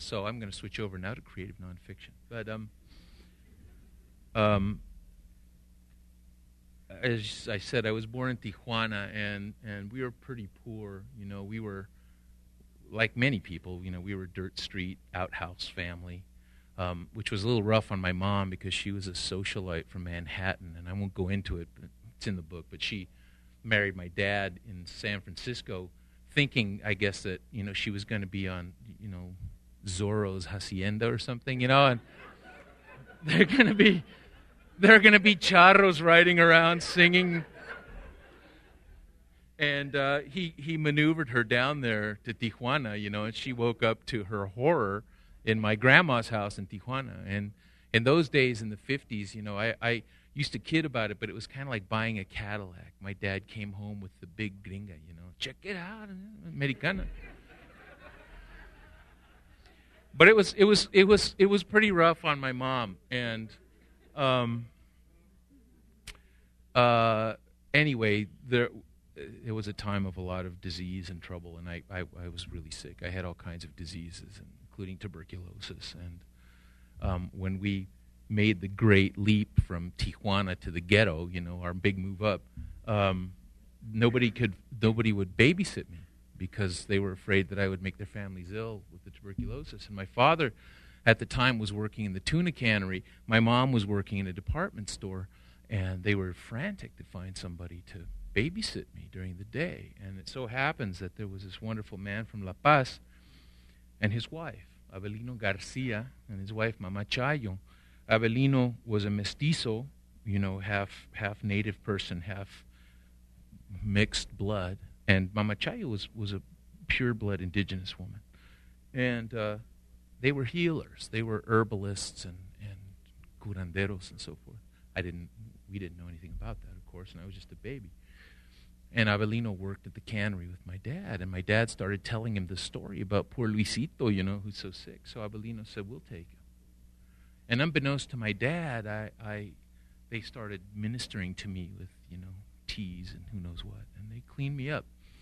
So I'm going to switch over now to creative nonfiction. But um, as I said, I was born in Tijuana, and we were pretty poor. We were, like many people, we were a dirt street, outhouse family, which was a little rough on my mom because she was a socialite from Manhattan, and I won't go into it, but it's in the book, but she married my dad in San Francisco thinking, I guess, that, she was going to be on, Zorro's Hacienda or something, and there are going to be charros riding around singing. And he maneuvered her down there to Tijuana, and she woke up to her horror in my grandma's house in Tijuana. And in those days, in the 50s, I used to kid about it, but it was kind of like buying a Cadillac. My dad came home with the big gringa, check it out, Americana. But it was pretty rough on my mom. And anyway, it was a time of a lot of disease and trouble, and I was really sick. I had all kinds of diseases, including tuberculosis. And when we made the great leap from Tijuana to the ghetto, our big move up, nobody would babysit me because they were afraid that I would make their families ill with the tuberculosis. And my father, at the time, was working in the tuna cannery. My mom was working in a department store, and they were frantic to find somebody to babysit me during the day. And it so happens that there was this wonderful man from La Paz and his wife, Abelino Garcia, and his wife, Mama Chayo. Abelino was a mestizo, half native person, half mixed blood. And Mama Chayo was a pure-blood indigenous woman. And they were healers. They were herbalists and curanderos and so forth. We didn't know anything about that, of course, and I was just a baby. And Abelino worked at the cannery with my dad, and my dad started telling him the story about poor Luisito, who's so sick. So Abelino said, we'll take him. And unbeknownst to my dad, they started ministering to me with, teas and who knows what, and they cleaned me up.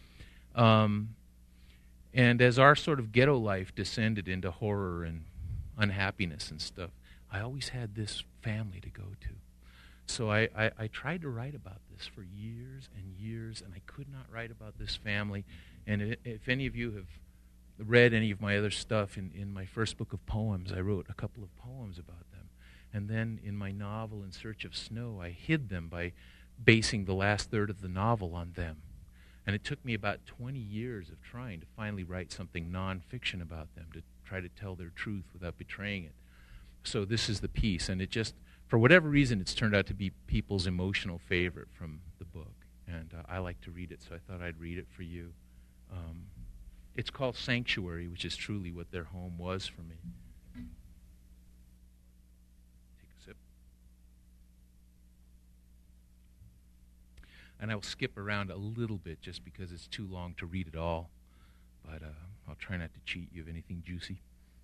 And as our sort of ghetto life descended into horror and unhappiness and stuff, I always had this family to go to. So I tried to write about this for years and years, and I could not write about this family. And if any of you have read any of my other stuff, in my first book of poems, I wrote a couple of poems about them. And then in my novel, In Search of Snow, I hid them by basing the last third of the novel on them. And it took me about 20 years of trying to finally write something nonfiction about them, to try to tell their truth without betraying it. So this is the piece, and it just, for whatever reason, it's turned out to be people's emotional favorite from the book. And I like to read it, so I thought I'd read it for you. It's called Sanctuary, which is truly what their home was for me. Take a sip. And I will skip around a little bit just because it's too long to read it all. But I'll try not to cheat you of anything juicy.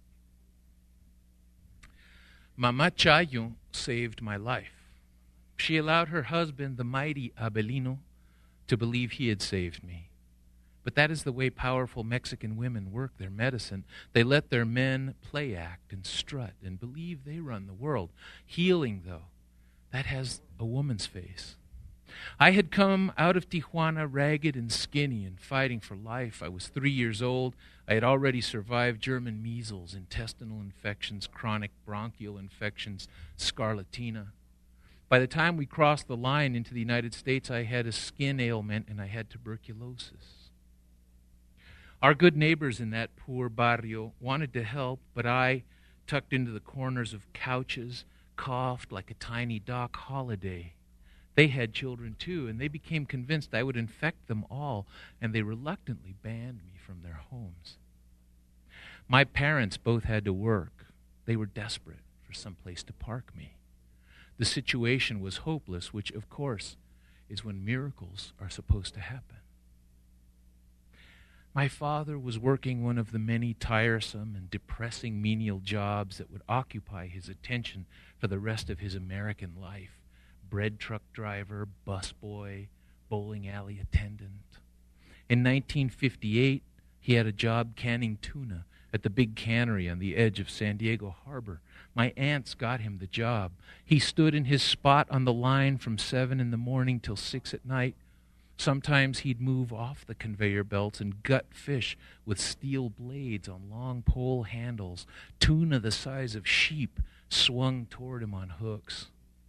Mama Chayo saved my life. She allowed her husband, the mighty Abelino, to believe he had saved me. But that is the way powerful Mexican women work their medicine. They let their men play act and strut and believe they run the world. Healing, though, that has a woman's face. I had come out of Tijuana ragged and skinny and fighting for life. I was 3 years old. I had already survived German measles, intestinal infections, chronic bronchial infections, scarlatina. By the time we crossed the line into the United States, I had a skin ailment and I had tuberculosis. Our good neighbors in that poor barrio wanted to help, but I, tucked into the corners of couches, coughed like a tiny Doc Holliday. They had children too, and they became convinced I would infect them all, and they reluctantly banned me from their homes. My parents both had to work. They were desperate for some place to park me. The situation was hopeless, which, of course, is when miracles are supposed to happen. My father was working one of the many tiresome and depressing menial jobs that would occupy his attention for the rest of his American life. Bread truck driver, busboy, bowling alley attendant. In 1958, he had a job canning tuna at the big cannery on the edge of San Diego Harbor. My aunts got him the job. He stood in his spot on the line from 7 in the morning till 6 at night. Sometimes he'd move off the conveyor belts and gut fish with steel blades on long pole handles, tuna the size of sheep swung toward him on hooks.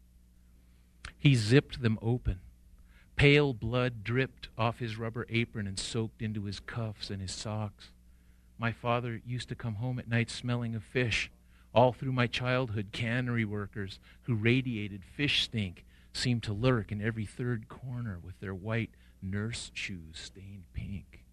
He zipped them open. Pale blood dripped off his rubber apron and soaked into his cuffs and his socks. My father used to come home at night smelling of fish. All through my childhood, cannery workers who radiated fish stink seemed to lurk in every third corner with their white nurse shoes stained pink.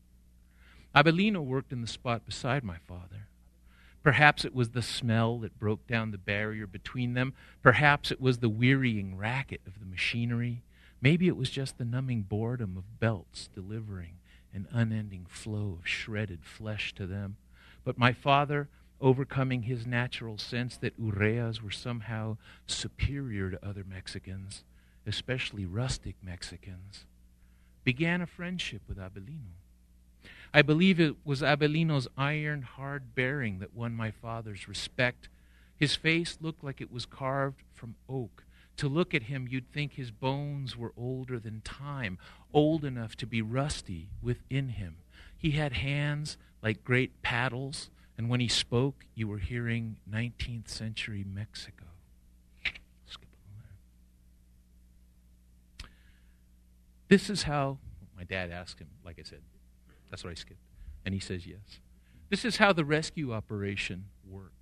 Abelino worked in the spot beside my father. Perhaps it was the smell that broke down the barrier between them. Perhaps it was the wearying racket of the machinery. Maybe it was just the numbing boredom of belts delivering an unending flow of shredded flesh to them. But my father, overcoming his natural sense that Urreas were somehow superior to other Mexicans, especially rustic Mexicans, began a friendship with Abelino. I believe it was Abelino's iron, hard bearing that won my father's respect. His face looked like it was carved from oak. To look at him, you'd think his bones were older than time, old enough to be rusty within him. He had hands like great paddles, and when he spoke, you were hearing 19th century Mexico. Skip on there. This is how, my dad asked him, like I said, that's what I skipped, and he says yes. This is how the rescue operation worked.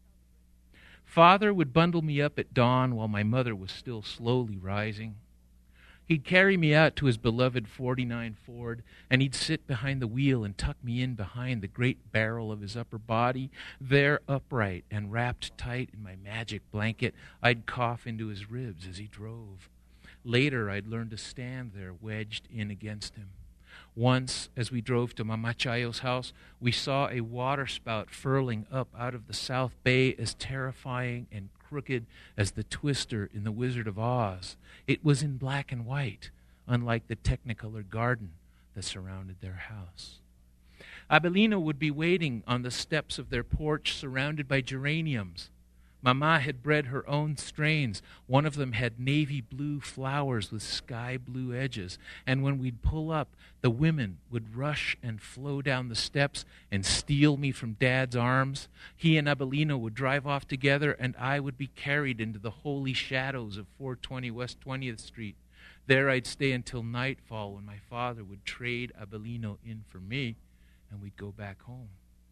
Father would bundle me up at dawn while my mother was still slowly rising. He'd carry me out to his beloved 49 Ford, and he'd sit behind the wheel and tuck me in behind the great barrel of his upper body. There, upright and wrapped tight in my magic blanket, I'd cough into his ribs as he drove. Later, I'd learn to stand there wedged in against him. Once, as we drove to Mama Chayo's house, we saw a waterspout furling up out of the South Bay as terrifying and crooked as the twister in The Wizard of Oz. It was in black and white, unlike the technicolor garden that surrounded their house. Abelino would be waiting on the steps of their porch surrounded by geraniums. Mama had bred her own strains. One of them had navy blue flowers with sky blue edges. And when we'd pull up, the women would rush and flow down the steps and steal me from Dad's arms. He and Abelino would drive off together, and I would be carried into the holy shadows of 420 West 20th Street. There I'd stay until nightfall when my father would trade Abelino in for me, and we'd go back home.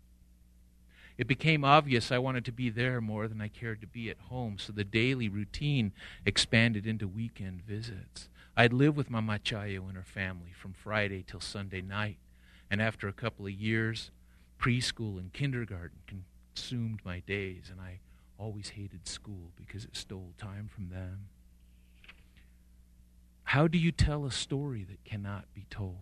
It became obvious I wanted to be there more than I cared to be at home, so the daily routine expanded into weekend visits. I'd live with Mama Chayo and her family from Friday till Sunday night, and after a couple of years, preschool and kindergarten consumed my days, and I always hated school because it stole time from them. How do you tell a story that cannot be told?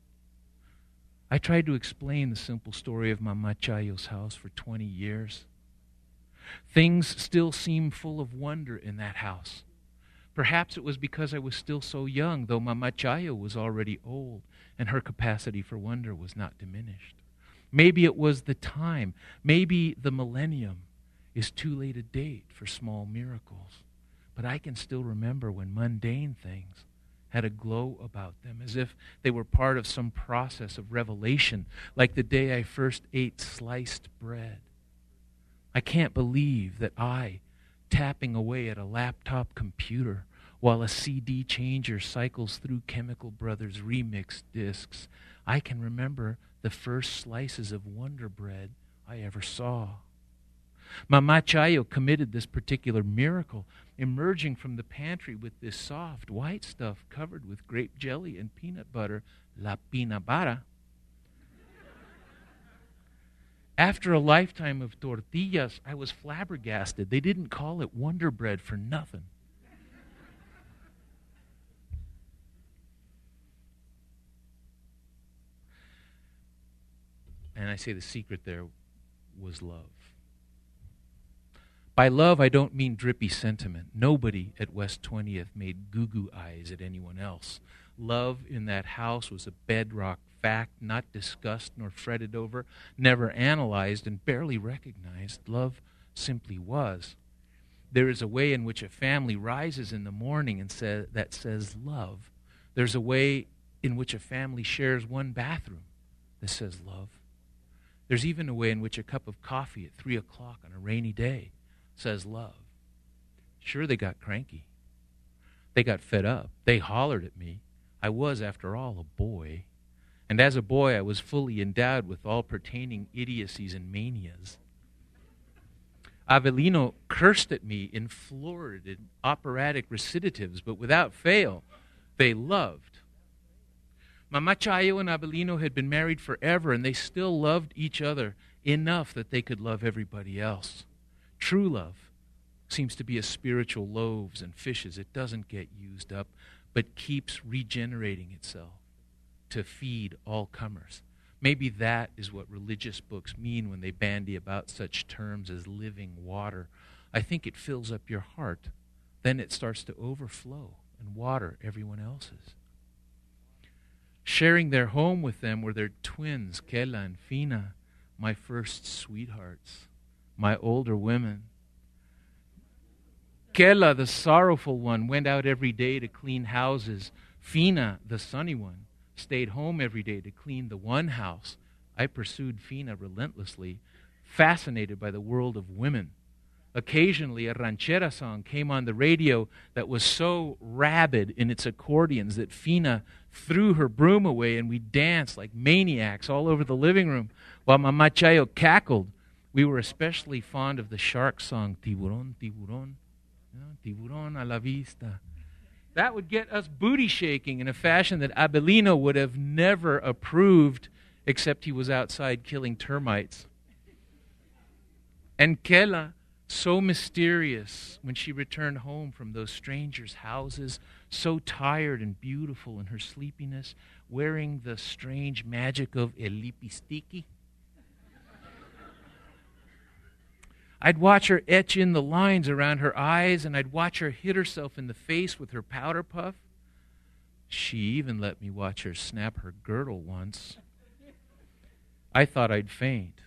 I tried to explain the simple story of Mama Chayo's house for 20 years. Things still seem full of wonder in that house. Perhaps it was because I was still so young, though Mama Chayo was already old, and her capacity for wonder was not diminished. Maybe it was the time. Maybe the millennium is too late a date for small miracles. But I can still remember when mundane things had a glow about them, as if they were part of some process of revelation, like the day I first ate sliced bread. I can't believe that I, tapping away at a laptop computer while a CD changer cycles through Chemical Brothers remix discs, I can remember the first slices of Wonder Bread I ever saw. Mama Chayo committed this particular miracle, emerging from the pantry with this soft white stuff covered with grape jelly and peanut butter, la pinabara. After a lifetime of tortillas, I was flabbergasted. They didn't call it Wonder Bread for nothing. And I say the secret there was love. By love, I don't mean drippy sentiment. Nobody at West 20th made goo-goo eyes at anyone else. Love in that house was a bedrock fact, not discussed nor fretted over, never analyzed and barely recognized. Love simply was. There is a way in which a family rises in the morning and that says love. There's a way in which a family shares one bathroom that says love. There's even a way in which a cup of coffee at 3 o'clock on a rainy day says love. Sure, they got cranky. They got fed up. They hollered at me. I was, after all, a boy. And as a boy, I was fully endowed with all pertaining idiocies and manias. Avelino cursed at me in florid and operatic recitatives, but without fail, they loved. Mama Chayo and Avelino had been married forever, and they still loved each other enough that they could love everybody else. True love seems to be as spiritual loaves and fishes. It doesn't get used up, but keeps regenerating itself to feed all comers. Maybe that is what religious books mean when they bandy about such terms as living water. I think it fills up your heart. Then it starts to overflow and water everyone else's. Sharing their home with them were their twins, Kela and Fina, my first sweethearts, my older women. Kela, the sorrowful one, went out every day to clean houses. Fina, the sunny one, stayed home every day to clean the one house. I pursued Fina relentlessly, fascinated by the world of women. Occasionally, a ranchera song came on the radio that was so rabid in its accordions that Fina threw her broom away and we danced like maniacs all over the living room while Mama Chayo cackled. We were especially fond of the shark song, Tiburon, Tiburon, Tiburon a la vista. That would get us booty shaking in a fashion that Avelino would have never approved, except he was outside killing termites. And Kela, so mysterious when she returned home from those strangers' houses, so tired and beautiful in her sleepiness, wearing the strange magic of el lipistiki. I'd watch her etch in the lines around her eyes, and I'd watch her hit herself in the face with her powder puff. She even let me watch her snap her girdle once. I thought I'd faint.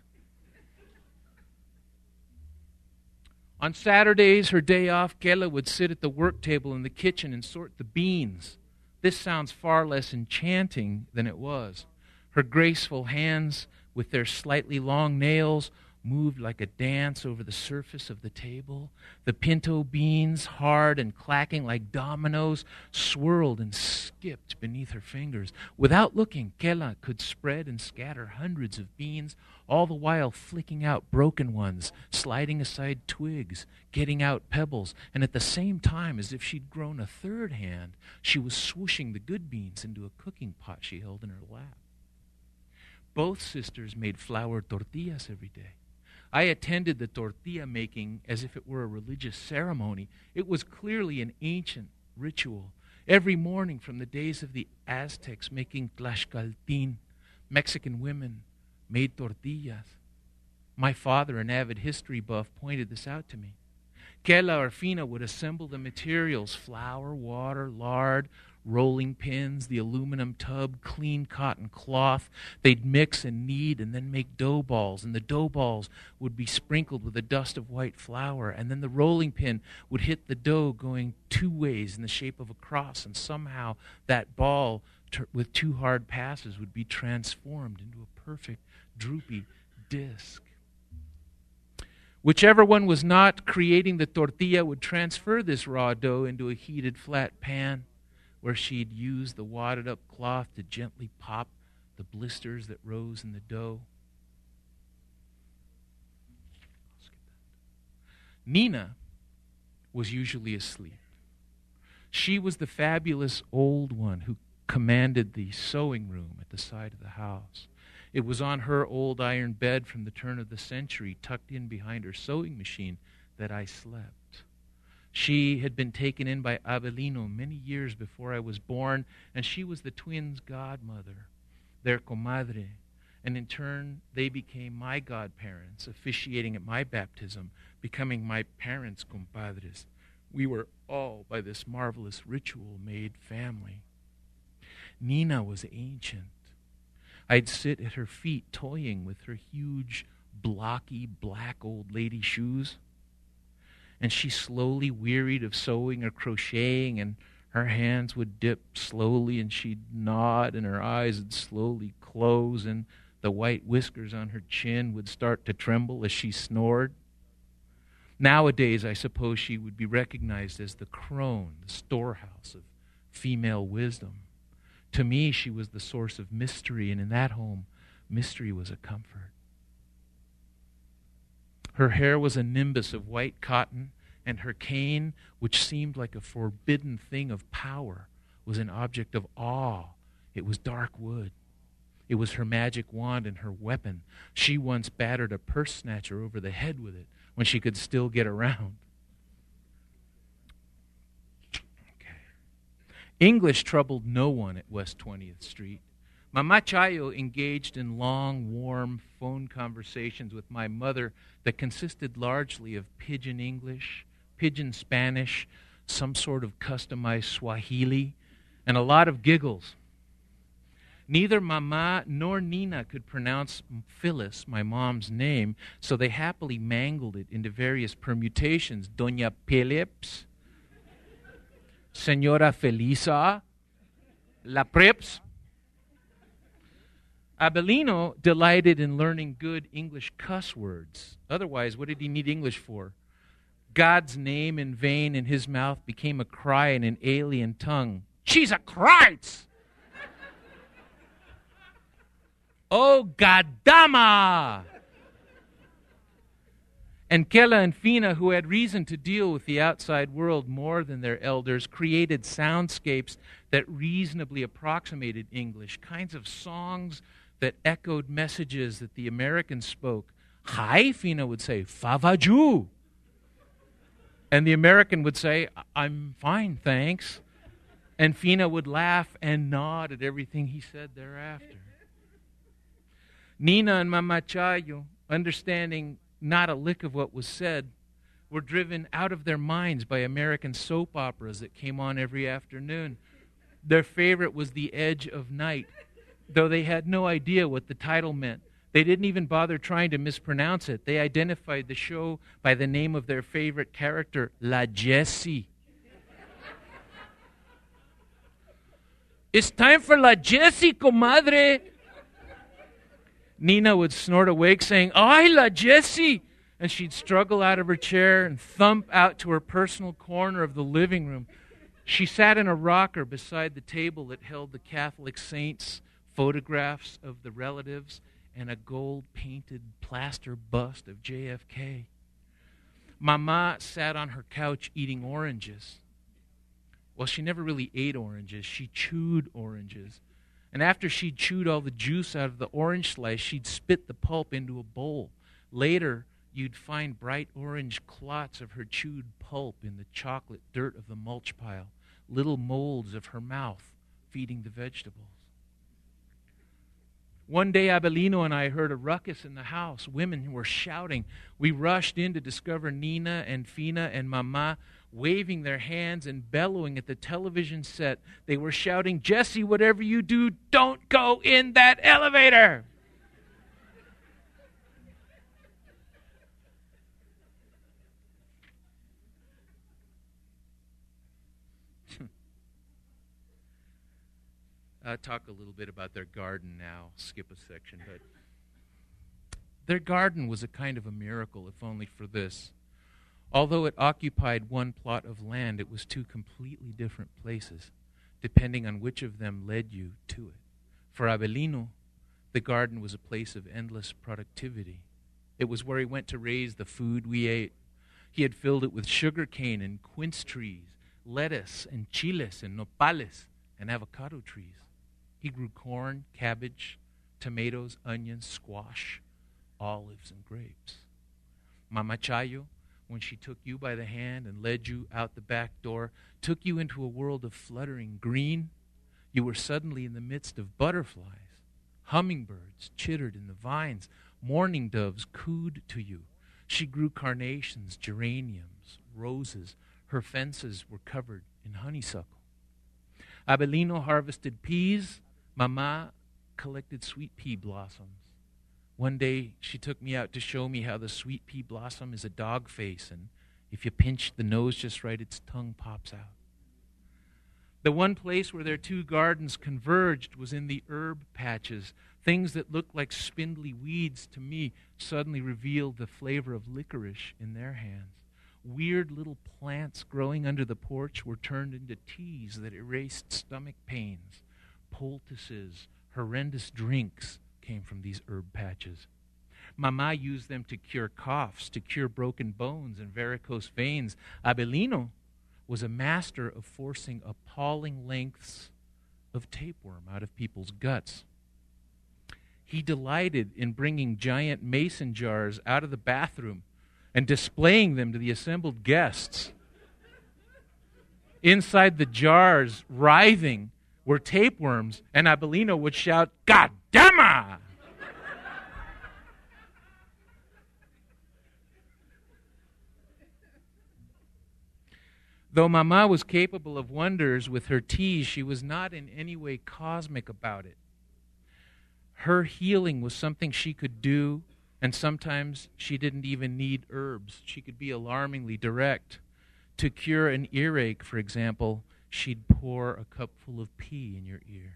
On Saturdays, her day off, Kela would sit at the work table in the kitchen and sort the beans. This sounds far less enchanting than it was. Her graceful hands, with their slightly long nails, moved like a dance over the surface of the table. The pinto beans, hard and clacking like dominoes, swirled and skipped beneath her fingers. Without looking, Kela could spread and scatter hundreds of beans, all the while flicking out broken ones, sliding aside twigs, getting out pebbles, and at the same time, as if she'd grown a third hand, she was swooshing the good beans into a cooking pot she held in her lap. Both sisters made flour tortillas every day. I attended the tortilla making as if it were a religious ceremony. It was clearly an ancient ritual. Every morning from the days of the Aztecs making tlaxcaltin, Mexican women made tortillas. My father, an avid history buff, pointed this out to me. Kela or Fina would assemble the materials, flour, water, lard, rolling pins, the aluminum tub, clean cotton cloth. They'd mix and knead and then make dough balls, and the dough balls would be sprinkled with a dust of white flour, and then the rolling pin would hit the dough going two ways in the shape of a cross, and somehow that ball with two hard passes would be transformed into a perfect droopy disc. Whichever one was not creating the tortilla would transfer this raw dough into a heated flat pan, where she'd use the wadded-up cloth to gently pop the blisters that rose in the dough. Nina was usually asleep. She was the fabulous old one who commanded the sewing room at the side of the house. It was on her old iron bed from the turn of the century, tucked in behind her sewing machine, that I slept. She had been taken in by Avelino many years before I was born, and she was the twins' godmother, their comadre, and in turn they became my godparents, officiating at my baptism, becoming my parents' compadres. We were all, by this marvelous ritual, made family. Nina was ancient. I'd sit at her feet toying with her huge, blocky, black old lady shoes. And she slowly wearied of sewing or crocheting, and her hands would dip slowly, and she'd nod, and her eyes would slowly close, and the white whiskers on her chin would start to tremble as she snored. Nowadays, I suppose she would be recognized as the crone, the storehouse of female wisdom. To me, she was the source of mystery, and in that home, mystery was a comfort. Her hair was a nimbus of white cotton, and her cane, which seemed like a forbidden thing of power, was an object of awe. It was dark wood. It was her magic wand and her weapon. She once battered a purse snatcher over the head with it when she could still get around. English troubled no one at West 20th Street. Mama Chayo engaged in long, warm phone conversations with my mother that consisted largely of pidgin English, pidgin Spanish, some sort of customized Swahili, and a lot of giggles. Neither Mama nor Nina could pronounce Phyllis, my mom's name, so they happily mangled it into various permutations. Doña Phillips, Señora Felisa, La Preps. Abelino delighted in learning good English cuss words. Otherwise, what did he need English for? God's name in vain in his mouth became a cry in an alien tongue. Jesus Christ! Oh, Godama! And Kela and Fina, who had reason to deal with the outside world more than their elders, created soundscapes that reasonably approximated English, kinds of songs that echoed messages that the Americans spoke. Hi, Fina would say, Favaju. And the American would say, I'm fine, thanks. And Fina would laugh and nod at everything he said thereafter. Nina and Mama Chayo, understanding not a lick of what was said, were driven out of their minds by American soap operas that came on every afternoon. Their favorite was The Edge of Night, though they had no idea what the title meant. They didn't even bother trying to mispronounce it. They identified the show by the name of their favorite character, La Jessie. It's time for La Jessie, comadre. Nina would snort awake saying, Ay, La Jessie! And she'd struggle out of her chair and thump out to her personal corner of the living room. She sat in a rocker beside the table that held the Catholic saints' photographs of the relatives and a gold-painted plaster bust of JFK. Mama sat on her couch eating oranges. Well, she never really ate oranges. She chewed oranges. And after she'd chewed all the juice out of the orange slice, she'd spit the pulp into a bowl. Later, you'd find bright orange clots of her chewed pulp in the chocolate dirt of the mulch pile, little molds of her mouth feeding the vegetables. One day, Abelino and I heard a ruckus in the house. Women were shouting. We rushed in to discover Nina and Fina and Mama waving their hands and bellowing at the television set. They were shouting, Jessie, whatever you do, don't go in that elevator. I'll talk a little bit about their garden now, skip a section, but their garden was a kind of a miracle, if only for this. Although it occupied one plot of land, it was two completely different places, depending on which of them led you to it. For Abelino, the garden was a place of endless productivity. It was where he went to raise the food we ate. He had filled it with sugar cane and quince trees, lettuce and chiles and nopales and avocado trees. He grew corn, cabbage, tomatoes, onions, squash, olives, and grapes. Mama Chayo, when she took you by the hand and led you out the back door, took you into a world of fluttering green, you were suddenly in the midst of butterflies. Hummingbirds chittered in the vines. Mourning doves cooed to you. She grew carnations, geraniums, roses. Her fences were covered in honeysuckle. Abelino harvested peas. Mama collected sweet pea blossoms. One day, she took me out to show me how the sweet pea blossom is a dog face, and if you pinch the nose just right, its tongue pops out. The one place where their two gardens converged was in the herb patches. Things that looked like spindly weeds to me suddenly revealed the flavor of licorice in their hands. Weird little plants growing under the porch were turned into teas that erased stomach pains. Poultices, horrendous drinks came from these herb patches. Mama used them to cure coughs, to cure broken bones and varicose veins. Abelino was a master of forcing appalling lengths of tapeworm out of people's guts. He delighted in bringing giant mason jars out of the bathroom and displaying them to the assembled guests. Inside the jars, writhing, were tapeworms, and Abelino would shout, "God damn it!" Though Mama was capable of wonders with her teas, she was not in any way cosmic about it. Her healing was something she could do, and sometimes she didn't even need herbs. She could be alarmingly direct. To cure an earache, for example, she'd pour a cupful of pea in your ear.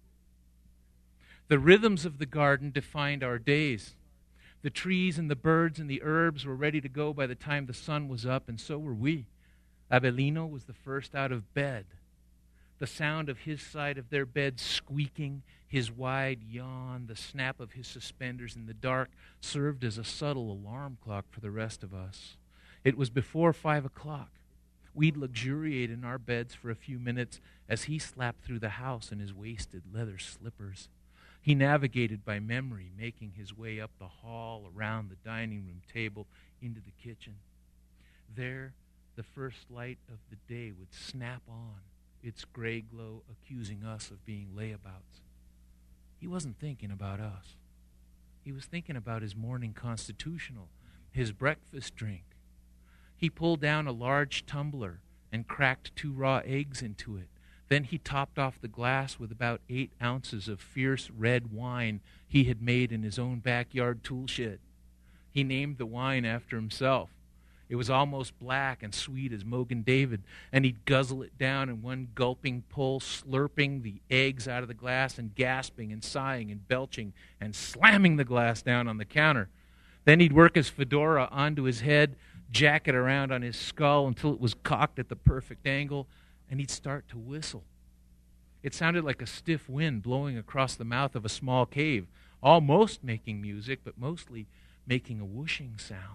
The rhythms of the garden defined our days. The trees and the birds and the herbs were ready to go by the time the sun was up, and so were we. Abelino was the first out of bed. The sound of his side of their bed squeaking, his wide yawn, the snap of his suspenders in the dark served as a subtle alarm clock for the rest of us. It was before 5 o'clock. We'd luxuriate in our beds for a few minutes as he slapped through the house in his wasted leather slippers. He navigated by memory, making his way up the hall, around the dining room table, into the kitchen. There, the first light of the day would snap on, its gray glow accusing us of being layabouts. He wasn't thinking about us. He was thinking about his morning constitutional, his breakfast drink. He pulled down a large tumbler and cracked 2 raw eggs into it. Then he topped off the glass with about 8 ounces of fierce red wine he had made in his own backyard tool shed. He named the wine after himself. It was almost black and sweet as Mogan David, and he'd guzzle it down in one gulping pull, slurping the eggs out of the glass and gasping and sighing and belching and slamming the glass down on the counter. Then he'd work his fedora onto his head, jack it around on his skull until it was cocked at the perfect angle, and he'd start to whistle. It sounded like a stiff wind blowing across the mouth of a small cave, almost making music, but mostly making a whooshing sound.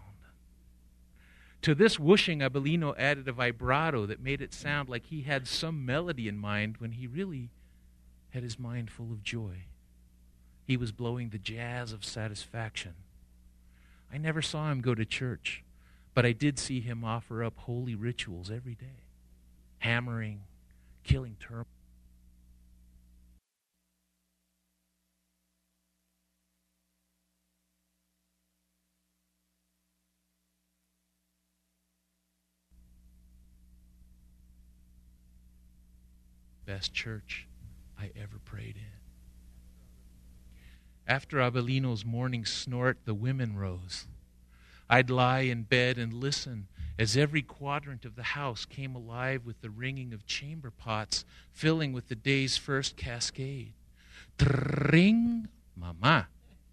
To this whooshing, Abelino added a vibrato that made it sound like he had some melody in mind when he really had his mind full of joy. He was blowing the jazz of satisfaction. I never saw him go to church, but I did see him offer up holy rituals every day, hammering, killing termites. Best church I ever prayed in. After Abelino's morning snort, the women rose. I'd lie in bed and listen as every quadrant of the house came alive with the ringing of chamber pots, filling with the day's first cascade. Tring, mama.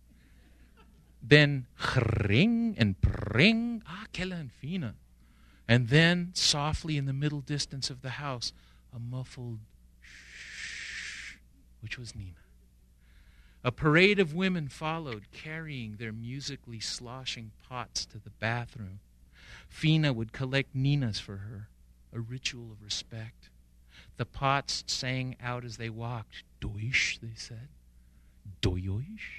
Then ring and pring, quella and fina. And then, softly in the middle distance of the house, a muffled which was Nina. A parade of women followed, carrying their musically sloshing pots to the bathroom. Fina would collect Nina's for her, a ritual of respect. The pots sang out as they walked. Doish, they said. Doyoish.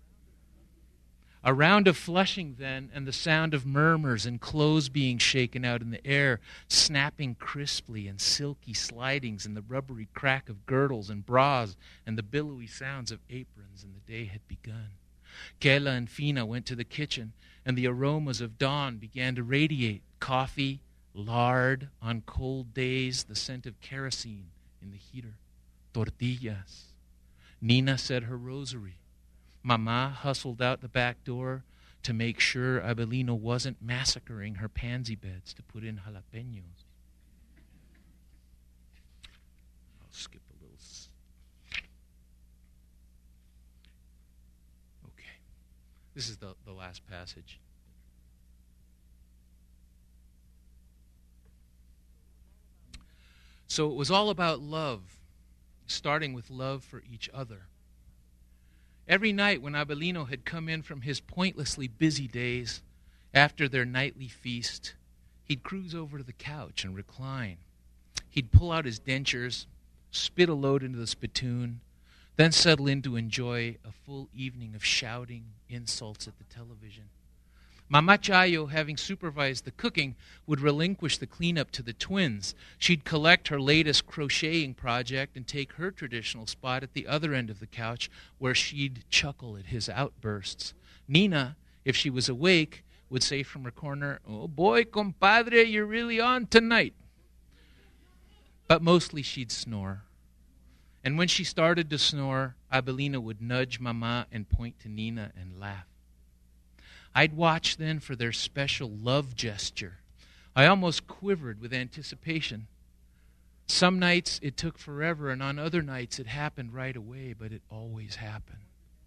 A round of flushing then, and the sound of murmurs and clothes being shaken out in the air, snapping crisply and silky slidings and the rubbery crack of girdles and bras and the billowy sounds of aprons, and the day had begun. Kela and Fina went to the kitchen, and the aromas of dawn began to radiate. Coffee, lard, on cold days, the scent of kerosene in the heater. Tortillas. Nina said her rosary. Mama hustled out the back door to make sure Abelino wasn't massacring her pansy beds to put in jalapenos. I'll skip a little. Okay. This is the last passage. So it was all about love, starting with love for each other. Every night when Abelino had come in from his pointlessly busy days, after their nightly feast, he'd cruise over to the couch and recline. He'd pull out his dentures, spit a load into the spittoon, then settle in to enjoy a full evening of shouting insults at the television. Mama Chayo, having supervised the cooking, would relinquish the cleanup to the twins. She'd collect her latest crocheting project and take her traditional spot at the other end of the couch, where she'd chuckle at his outbursts. Nina, if she was awake, would say from her corner, "Oh boy, compadre, you're really on tonight." But mostly she'd snore. And when she started to snore, Abelino would nudge Mama and point to Nina and laugh. I'd watch then for their special love gesture. I almost quivered with anticipation. Some nights it took forever, and on other nights it happened right away, but it always happened.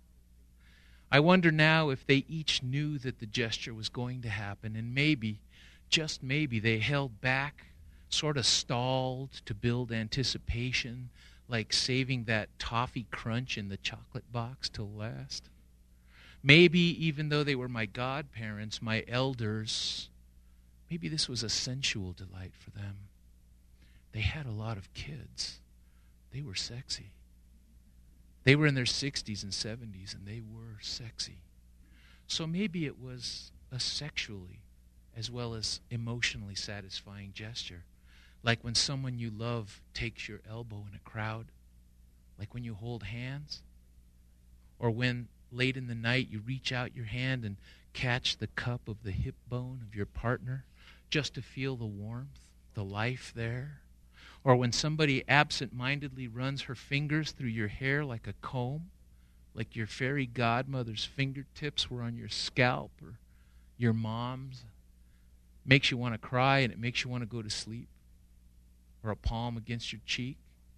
I wonder now if they each knew that the gesture was going to happen, and maybe, just maybe, they held back, sort of stalled to build anticipation, like saving that toffee crunch in the chocolate box till last. Maybe even though they were my godparents, my elders, maybe this was a sensual delight for them. They had a lot of kids. They were sexy. They were in their 60s and 70s, and they were sexy. So maybe it was a sexually as well as emotionally satisfying gesture, like when someone you love takes your elbow in a crowd, like when you hold hands, or when late in the night you reach out your hand and catch the cup of the hip bone of your partner just to feel the warmth, the life there. Or when somebody absent-mindedly runs her fingers through your hair like a comb, like your fairy godmother's fingertips were on your scalp or your mom's. Makes you want to cry and it makes you want to go to sleep. Or a palm against your cheek.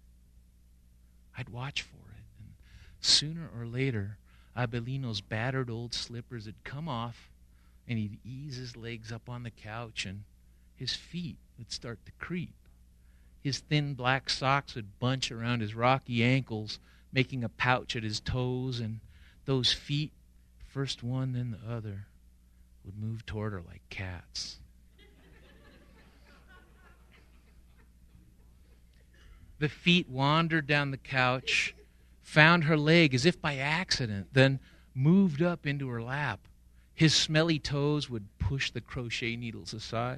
I'd watch for it. And sooner or later, Abelino's battered old slippers would come off, and he'd ease his legs up on the couch, and his feet would start to creep. His thin black socks would bunch around his rocky ankles, making a pouch at his toes, and those feet, first one then the other, would move toward her like cats. The feet wandered down the couch, found her leg as if by accident, then moved up into her lap. His smelly toes would push the crochet needles aside.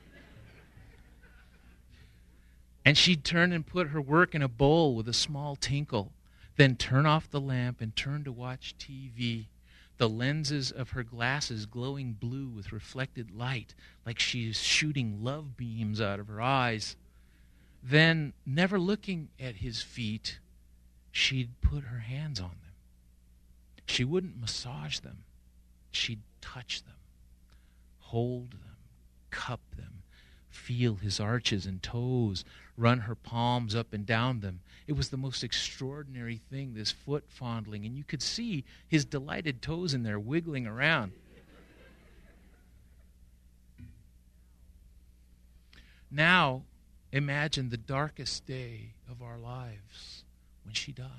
And she'd turn and put her work in a bowl with a small tinkle, then turn off the lamp and turn to watch TV, the lenses of her glasses glowing blue with reflected light, like she's shooting love beams out of her eyes. Then, never looking at his feet, she'd put her hands on them. She wouldn't massage them. She'd touch them, hold them, cup them, feel his arches and toes, run her palms up and down them. It was the most extraordinary thing, this foot fondling, and you could see his delighted toes in there wiggling around. Now, imagine the darkest day of our lives when she died.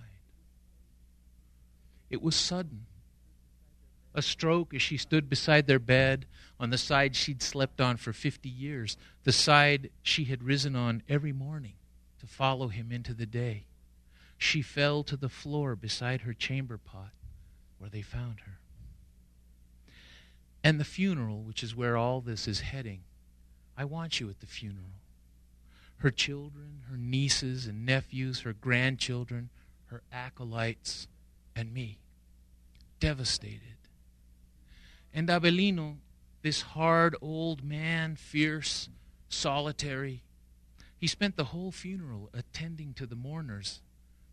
It was sudden. A stroke as she stood beside their bed on the side she'd slept on for 50 years, the side she had risen on every morning to follow him into the day. She fell to the floor beside her chamber pot where they found her. And the funeral, which is where all this is heading, I want you at the funeral. Her children, her nieces and nephews, her grandchildren, her acolytes, and me, devastated. And Abelino, this hard old man, fierce, solitary, he spent the whole funeral attending to the mourners,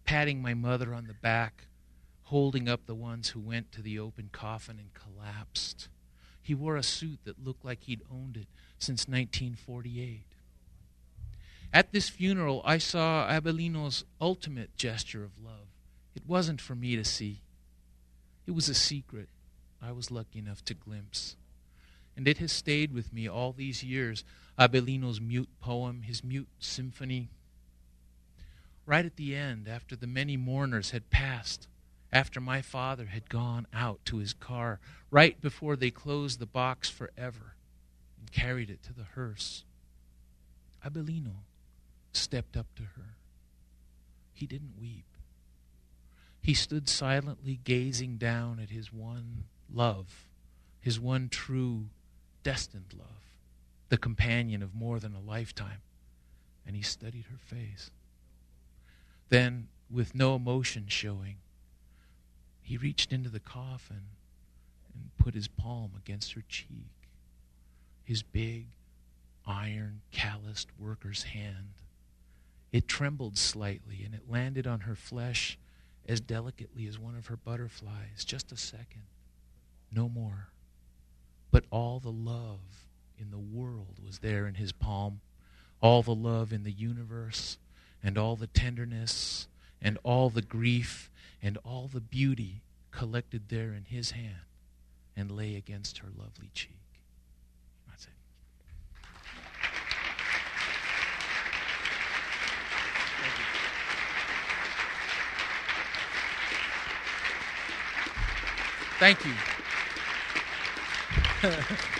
patting my mother on the back, holding up the ones who went to the open coffin and collapsed. He wore a suit that looked like he'd owned it since 1948. At this funeral, I saw Abelino's ultimate gesture of love. It wasn't for me to see. It was a secret I was lucky enough to glimpse. And it has stayed with me all these years, Abelino's mute poem, his mute symphony. Right at the end, after the many mourners had passed, after my father had gone out to his car, right before they closed the box forever and carried it to the hearse, Abelino stepped up to her. He didn't weep. He stood silently gazing down at his one love, his one true, destined love, the companion of more than a lifetime, and he studied her face. Then, with no emotion showing, he reached into the coffin and put his palm against her cheek, his big, iron, calloused worker's hand. It trembled slightly, and it landed on her flesh as delicately as one of her butterflies. Just a second, no more. But all the love in the world was there in his palm, all the love in the universe, and all the tenderness, and all the grief, and all the beauty collected there in his hand and lay against her lovely cheek. That's it. Thank you.